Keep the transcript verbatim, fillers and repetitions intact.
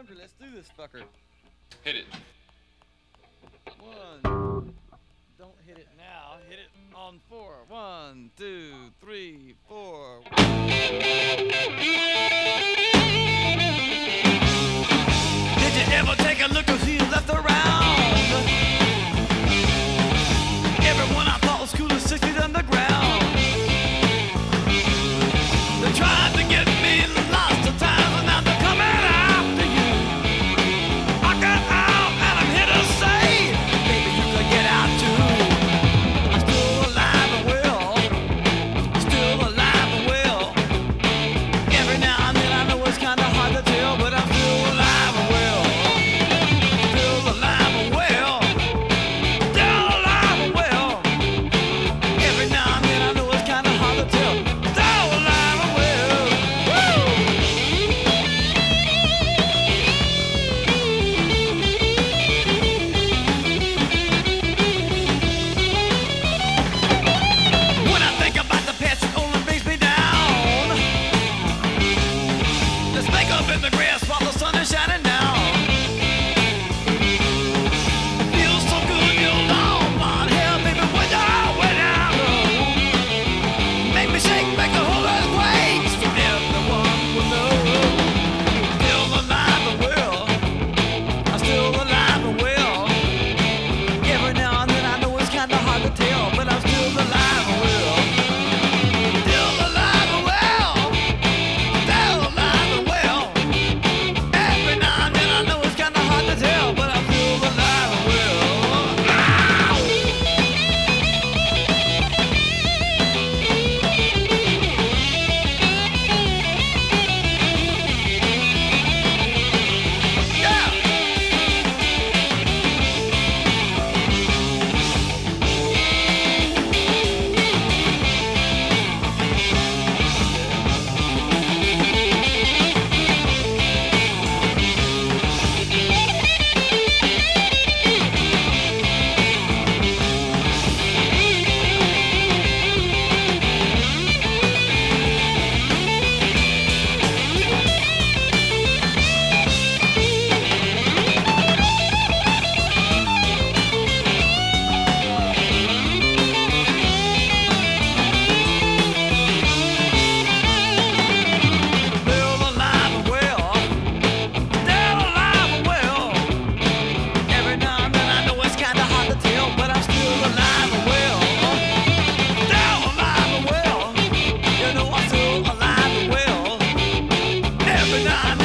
hungry. Let's do this fucker. Hit it. One. Don't hit it now. Hit it on four. One, two, three, four. Did you ever take a look at who you left around? Everyone I thought was cool is six feet underground. They tried to get me lost of times, and now they're coming after you. I got out and I'm here to say, baby, you could get out too. I'm still alive and well, still alive and well. Every now and then I know it's kinda hard to tell, but I'm still alive and well. Still alive and well. Still alive and well. Every now and then I know it's kinda hard to tell. Still alive and well. Woo! When I think about the past, it only brings me down. Let's make up in the grass while the sun is shining down. Feels so good, you know, my hair, baby, when you're way down low. Make me shake, make the whole earth quake, so everyone will know. Still alive and well. I'm still alive and well. Every now and then I know it's kinda hard to tell, but I'm still alive and well. Still alive and well. Still alive and well. Every now and then I know it's kinda hard to tell, but I'm still alive and well. Yeah! Still alive and well. Still alive and well. Every now and then I know it's kinda hard to tell, but I'm still alive and well. Still alive and well. You know I'm still alive and well. Every now and